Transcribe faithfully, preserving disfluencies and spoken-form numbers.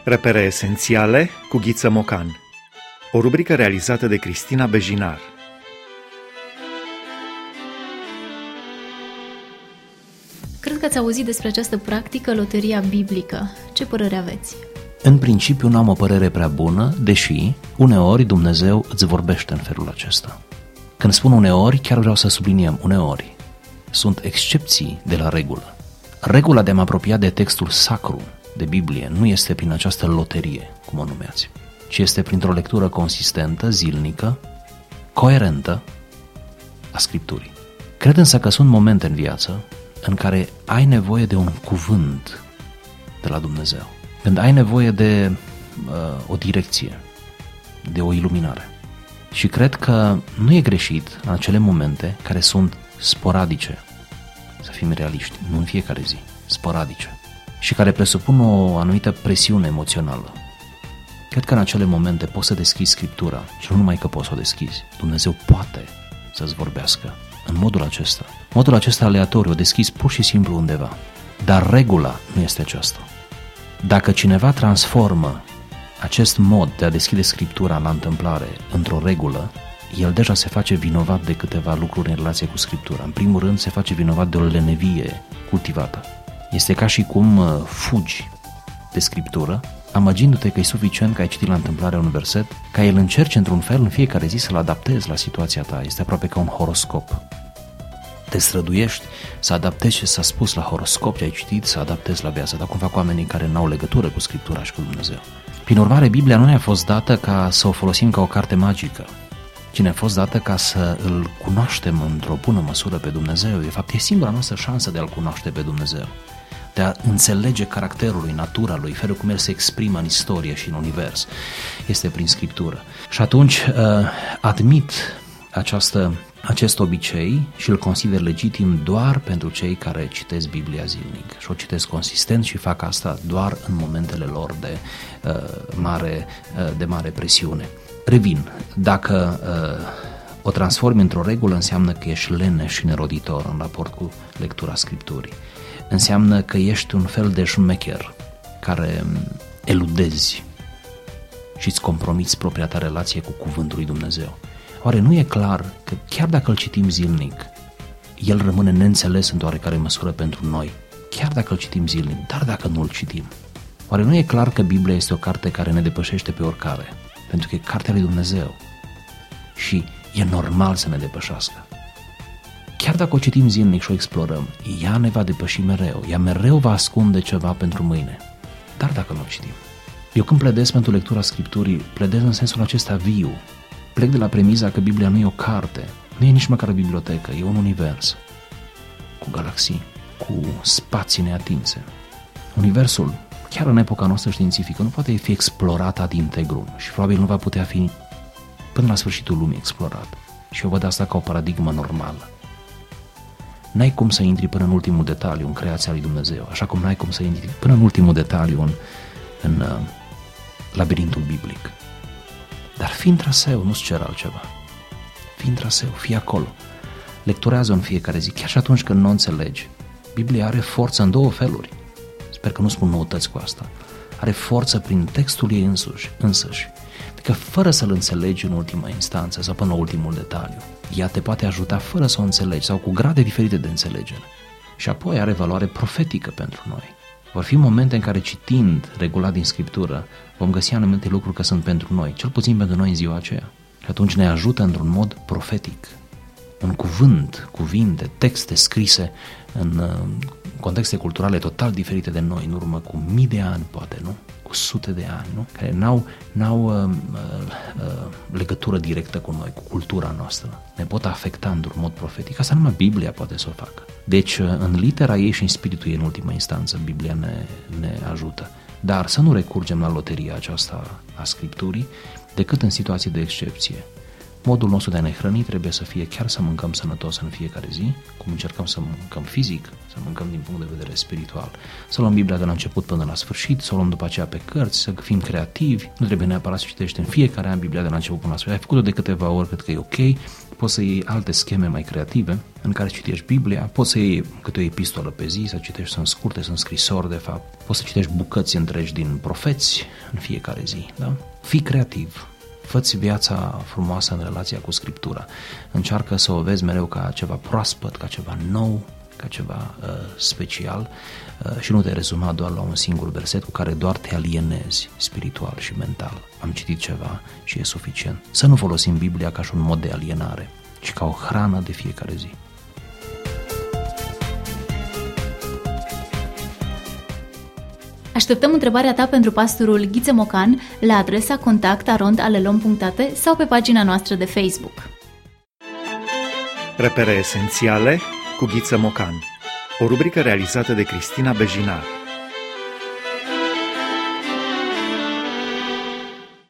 Repere esențiale cu Ghiță Mocan. O rubrică realizată de Cristina Bejinar. Cred că ați auzit despre această practică, loteria biblică. Ce părere aveți? În principiu n-am o părere prea bună, deși uneori Dumnezeu îți vorbește în felul acesta. Când spun uneori, chiar vreau să subliniem uneori. Sunt excepții de la regulă. Regula de a mă apropia de textul sacru, de Biblie, nu este prin această loterie, cum o numeați, ci este printr-o lectură consistentă, zilnică, coerentă a Scripturii. Cred însă că sunt momente în viață în care ai nevoie de un cuvânt de la Dumnezeu, când ai nevoie de uh, o direcție, de o iluminare. Și cred că nu e greșit în acele momente care sunt sporadice, să fim realiști, nu în fiecare zi, sporadice, și care presupun o anumită presiune emoțională. Cred că în acele momente poți să deschizi Scriptura și nu numai că poți să o deschizi, Dumnezeu poate să-ți vorbească în modul acesta. Modul acesta aleatoriu, o deschizi pur și simplu undeva. Dar regula nu este aceasta. Dacă cineva transformă acest mod de a deschide Scriptura la întâmplare într-o regulă, el deja se face vinovat de câteva lucruri în relație cu Scriptura. În primul rând, se face vinovat de o lenevie cultivată. Este ca și cum fugi de Scriptură, amăgindu-te că e suficient că ai citit la întâmplare un verset, ca el încerci într-un fel în fiecare zi să-l adaptezi la situația ta. Este aproape ca un horoscop. Te străduiești să adaptezi ce s-a spus la horoscop, ce ai citit, să adaptezi la viață, dar cum fac oamenii care n-au legătură cu Scriptura și cu Dumnezeu. Prin urmare, Biblia nu ne-a fost dată ca să o folosim ca o carte magică, ci ne-a fost dată ca să îl cunoaștem într-o bună măsură pe Dumnezeu. De fapt, e singura noastră șansă de a-L cunoaște pe Dumnezeu, de a înțelege caracterul lui, natura lui, felul cum el se exprimă în istorie și în univers, este prin Scriptură. Și atunci admit această, acest obicei și îl consider legitim doar pentru cei care citesc Biblia zilnic și o citesc consistent și fac asta doar în momentele lor de, uh, mare, uh, de mare presiune. Revin, dacă uh, o transformi într-o regulă, înseamnă că ești leneș și neroditor în raport cu lectura Scripturii. Înseamnă că ești un fel de șmecher care eludezi și îți compromiți propria ta relație cu cuvântul lui Dumnezeu. Oare nu e clar că chiar dacă îl citim zilnic, el rămâne neînțeles într-o oarecare măsură pentru noi, chiar dacă îl citim zilnic, dar dacă nu îl citim? Oare nu e clar că Biblia este o carte care ne depășește pe oricare? Pentru că e cartea lui Dumnezeu și e normal să ne depășească. Chiar dacă o citim zilnic și o explorăm, ea ne va depăși mereu, ea mereu va ascunde ceva pentru mâine, dar dacă nu o citim. Eu când pledez pentru lectura Scripturii, pledez în sensul acesta viu. Plec de la premiza că Biblia nu e o carte, nu e nici măcar o bibliotecă, e un univers cu galaxii, cu spații neatinse. Universul, chiar în epoca noastră științifică, nu poate fi explorat ad integrum și probabil nu va putea fi până la sfârșitul lumii explorat. Și eu văd asta ca o paradigmă normală. N-ai cum să intri până în ultimul detaliu în creația lui Dumnezeu, așa cum n-ai cum să intri până în ultimul detaliu în, în uh, labirintul biblic. Dar fii în traseu, nu-ți cer altceva. Fii în traseu, fii acolo. Lecturează în fiecare zi, chiar și atunci când nu o înțelegi. Biblia are forță în două feluri. Sper că nu spun noutăți cu asta. Are forță prin textul ei însuși, însăși. Adică fără să-l înțelegi în ultima instanță sau până la ultimul detaliu, ea te poate ajuta fără să o înțelegi sau cu grade diferite de înțelegere. Și apoi are valoare profetică pentru noi. Vor fi momente în care, citind regulat din Scriptură, vom găsi anumite lucruri că sunt pentru noi, cel puțin pentru noi în ziua aceea. Și atunci ne ajută într-un mod profetic. Un cuvânt, cuvinte, texte scrise în contexte culturale total diferite de noi, în urmă cu mii de ani, poate, nu? Cu sute de ani, nu? Care n-au, n-au uh, uh, legătură directă cu noi, cu cultura noastră. Ne pot afecta într-un mod profetic. Asta numai Biblia poate să o facă. Deci, în litera ei și în spiritul ei, în ultima instanță, Biblia ne, ne ajută. Dar să nu recurgem la loteria aceasta a Scripturii, decât în situații de excepție. modul nostru de a ne hrăni trebuie să fie chiar să mâncăm sănătos în fiecare zi, cum încercăm să mâncăm fizic, să mâncăm din punct de vedere spiritual, să luăm Biblia de la început până la sfârșit, să o luăm după aceea pe cărți, să fim creativi, nu trebuie neapărat să citești în fiecare an Biblia de la început până la sfârșit. Ai făcut-o de câteva ori, cred că e ok, poți să iei alte scheme mai creative în care citești Biblia, poți să iei câte o epistolă pe zi, să citești, sunt scurte, sunt scrisori de fapt, poți să citești bucăți întregi din profeți în fiecare zi, da? Fii creativ. Fă-ți viața frumoasă în relația cu Scriptura. Încearcă să o vezi mereu ca ceva proaspăt, ca ceva nou, ca ceva uh, special uh, și nu te rezuma doar la un singur verset cu care doar te alienezi spiritual și mental. Am citit ceva și e suficient. Să nu folosim Biblia ca și un mod de alienare, ci ca o hrană de fiecare zi. Așteptăm întrebarea ta pentru pastorul Ghiță Mocan la adresa contact arond alelom punct a t sau pe pagina noastră de Facebook. Repere esențiale cu Ghiță Mocan, o rubrică realizată de Cristina Bejinar.